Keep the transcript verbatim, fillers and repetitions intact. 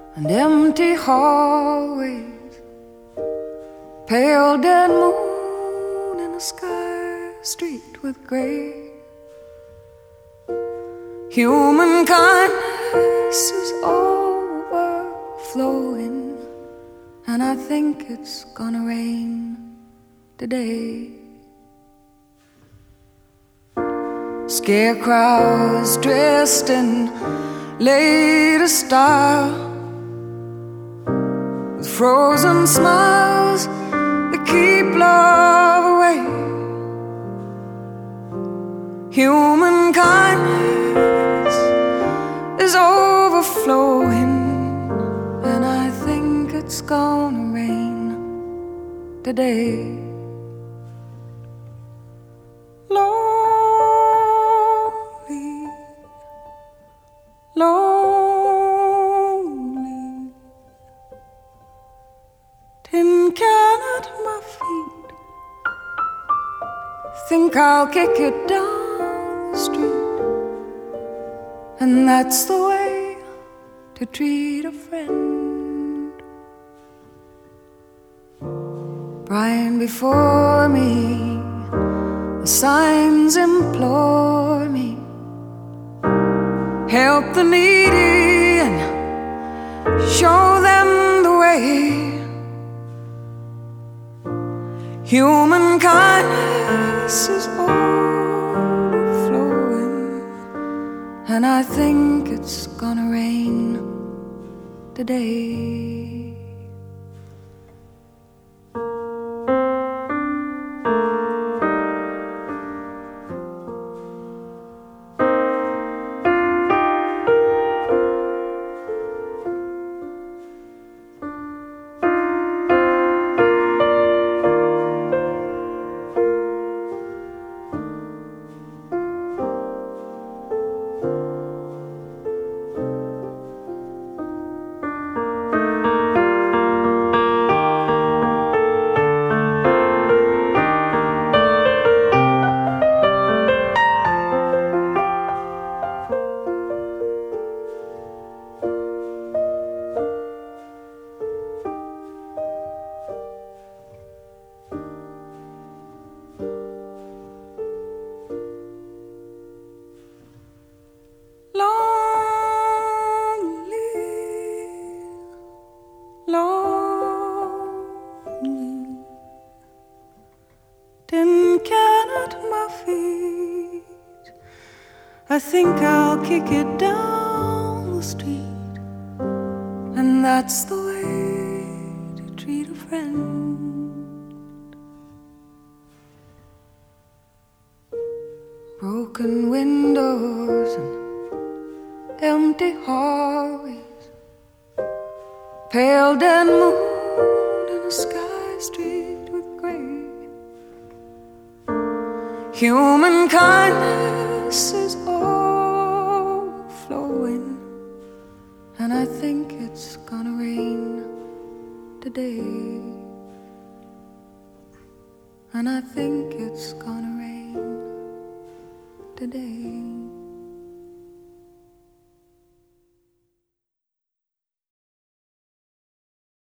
and empty hallways, pale dead moon in a sky streaked with gray. Human kindness is overflowing, and I think it's gonna rain today. Scarecrows dressed in latest style, with frozen smiles that keep love away. Human kindness is overflowing, and I think it's gonna rain today. Lonely, lonely, tin can at my feet. Think I'll kick it down the street, and that's the way to treat a friend. Bright before me, the signs implore me, help the needy and show them the way. Human kindness is overflowing, and I think it's gonna rain today. Lonely, tin can at my feet. I think I'll kick it down the street, and that's the way to treat a friend. Broken windows and empty hallways, pale dead moon in a sky streaked with gray. Human kindness is overflowing, and I think it's gonna rain today. And I think it's gonna rain today.